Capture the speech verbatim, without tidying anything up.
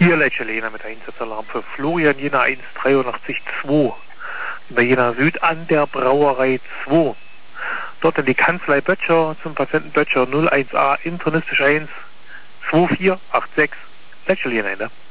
Hier Lechelena mit Einsatzalarm für Florian Jena eins dreiundachtzig zwei. In der Jena Süd an der Brauerei zwei. Dort in die Kanzlei Böttcher zum Patienten Böttcher null eins a internistisch eins zwei vier acht sechs Lechelena.